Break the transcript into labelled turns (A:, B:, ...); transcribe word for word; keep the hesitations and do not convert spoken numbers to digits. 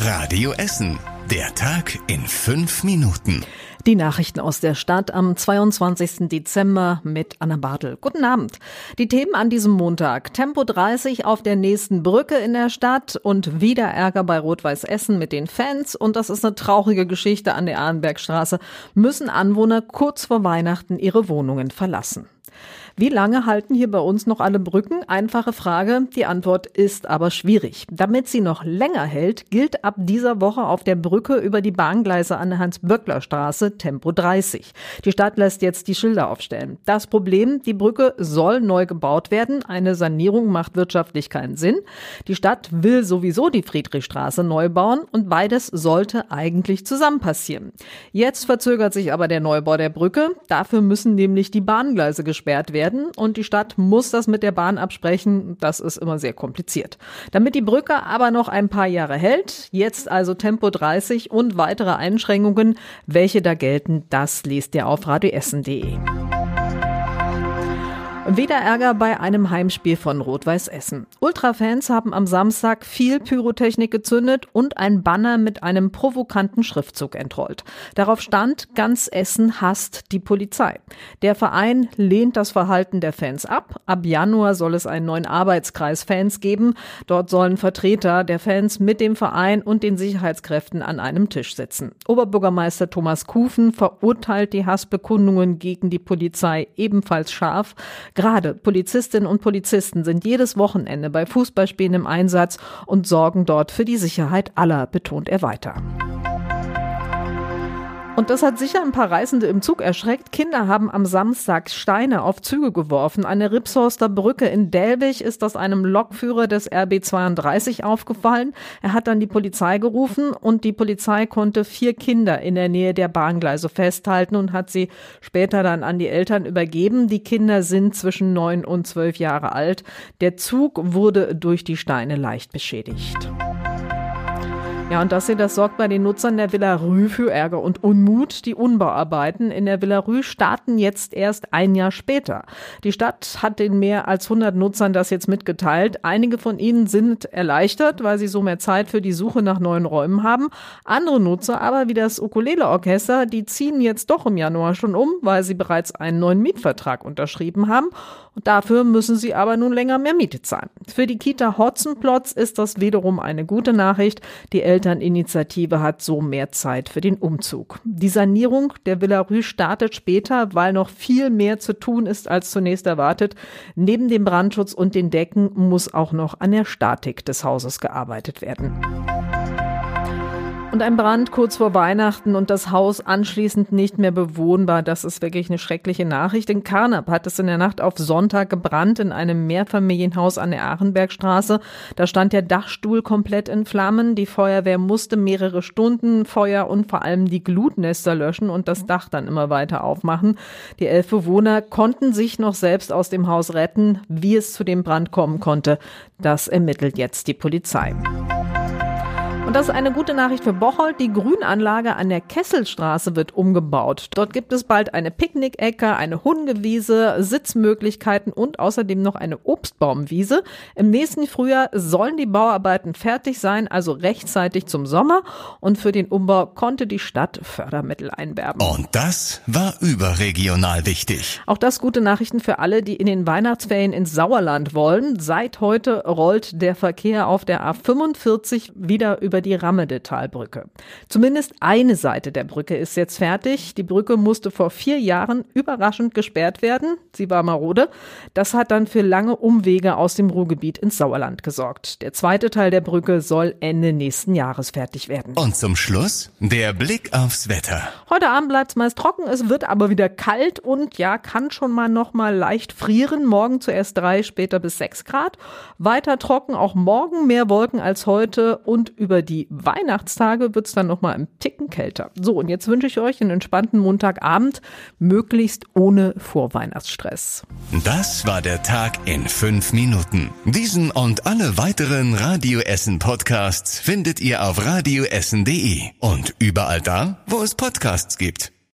A: Radio Essen. Der Tag in fünf Minuten.
B: Die Nachrichten aus der Stadt am zweiundzwanzigsten Dezember mit Anna Bartel. Guten Abend. Die Themen an diesem Montag. Tempo dreißig auf der nächsten Brücke in der Stadt und wieder Ärger bei Rot-Weiß Essen mit den Fans. Und das ist eine traurige Geschichte an der Arnbergstraße. Müssen Anwohner kurz vor Weihnachten ihre Wohnungen verlassen. Wie lange halten hier bei uns noch alle Brücken? Einfache Frage. Die Antwort ist aber schwierig. Damit sie noch länger hält, gilt ab dieser Woche auf der Brücke über die Bahngleise an der Hans-Böckler-Straße Tempo dreißig. Die Stadt lässt jetzt die Schilder aufstellen. Das Problem, die Brücke soll neu gebaut werden. Eine Sanierung macht wirtschaftlich keinen Sinn. Die Stadt will sowieso die Friedrichstraße neu bauen und beides sollte eigentlich zusammen passieren. Jetzt verzögert sich aber der Neubau der Brücke. Dafür müssen nämlich die Bahngleise gesperrt werden. Und die Stadt muss das mit der Bahn absprechen. Das ist immer sehr kompliziert. Damit die Brücke aber noch ein paar Jahre hält, jetzt also Tempo dreißig und weitere Einschränkungen. Welche da gelten, das lest ihr auf radio essen punkt de. Wieder Ärger bei einem Heimspiel von Rot-Weiß Essen. Ultrafans haben am Samstag viel Pyrotechnik gezündet und ein Banner mit einem provokanten Schriftzug entrollt. Darauf stand: Ganz Essen hasst die Polizei. Der Verein lehnt das Verhalten der Fans ab. Ab Januar soll es einen neuen Arbeitskreis Fans geben. Dort sollen Vertreter der Fans mit dem Verein und den Sicherheitskräften an einem Tisch sitzen. Oberbürgermeister Thomas Kufen verurteilt die Hassbekundungen gegen die Polizei ebenfalls scharf. Gerade Polizistinnen und Polizisten sind jedes Wochenende bei Fußballspielen im Einsatz und sorgen dort für die Sicherheit aller, betont er weiter. Und das hat sicher ein paar Reisende im Zug erschreckt. Kinder haben am Samstag Steine auf Züge geworfen. An der Ripshorster Brücke in Delwig ist das einem Lokführer des R B zweiunddreißig aufgefallen. Er hat dann die Polizei gerufen und die Polizei konnte vier Kinder in der Nähe der Bahngleise festhalten und hat sie später dann an die Eltern übergeben. Die Kinder sind zwischen neun und zwölf Jahre alt. Der Zug wurde durch die Steine leicht beschädigt. Ja, und das hier, das sorgt bei den Nutzern der Villa Rue für Ärger und Unmut. Die Umbauarbeiten in der Villa Rue starten jetzt erst ein Jahr später. Die Stadt hat den mehr als hundert Nutzern das jetzt mitgeteilt. Einige von ihnen sind erleichtert, weil sie so mehr Zeit für die Suche nach neuen Räumen haben. Andere Nutzer aber, wie das Ukulele-Orchester, die ziehen jetzt doch im Januar schon um, weil sie bereits einen neuen Mietvertrag unterschrieben haben. Und dafür müssen sie aber nun länger mehr Miete zahlen. Für die Kita Hotzenplotz ist das wiederum eine gute Nachricht. Die Elterninitiative hat so mehr Zeit für den Umzug. Die Sanierung der Villa Rue startet später, weil noch viel mehr zu tun ist als zunächst erwartet. Neben dem Brandschutz und den Decken muss auch noch an der Statik des Hauses gearbeitet werden. Und ein Brand kurz vor Weihnachten und das Haus anschließend nicht mehr bewohnbar. Das ist wirklich eine schreckliche Nachricht. In Karnap hat es in der Nacht auf Sonntag gebrannt in einem Mehrfamilienhaus an der Arenbergstraße. Da stand der Dachstuhl komplett in Flammen. Die Feuerwehr musste mehrere Stunden Feuer und vor allem die Glutnester löschen und das Dach dann immer weiter aufmachen. Die elf Bewohner konnten sich noch selbst aus dem Haus retten. Wie es zu dem Brand kommen konnte, das ermittelt jetzt die Polizei. Und das ist eine gute Nachricht für Bocholt. Die Grünanlage an der Kesselstraße wird umgebaut. Dort gibt es bald eine Picknickecke, eine Hundewiese, Sitzmöglichkeiten und außerdem noch eine Obstbaumwiese. Im nächsten Frühjahr sollen die Bauarbeiten fertig sein, also rechtzeitig zum Sommer. Und für den Umbau konnte die Stadt Fördermittel einwerben.
A: Und das war überregional wichtig.
B: Auch das gute Nachrichten für alle, die in den Weihnachtsferien ins Sauerland wollen. Seit heute rollt der Verkehr auf der A fünfundvierzig wieder über die Rammedetalbrücke. Zumindest eine Seite der Brücke ist jetzt fertig. Die Brücke musste vor vier Jahren überraschend gesperrt werden. Sie war marode. Das hat dann für lange Umwege aus dem Ruhrgebiet ins Sauerland gesorgt. Der zweite Teil der Brücke soll Ende nächsten Jahres fertig werden.
A: Und zum Schluss der Blick aufs Wetter.
B: Heute Abend bleibt es meist trocken, es wird aber wieder kalt und ja, kann schon mal noch mal leicht frieren. Morgen zuerst drei, später bis sechs Grad. Weiter trocken, auch morgen mehr Wolken als heute und über die Weihnachtstage wird es dann noch mal ein Ticken kälter. So, und jetzt wünsche ich euch einen entspannten Montagabend, möglichst ohne Vorweihnachtsstress.
A: Das war der Tag in fünf Minuten. Diesen und alle weiteren Radio Essen Podcasts findet ihr auf radio essen punkt de und überall da, wo es Podcasts gibt.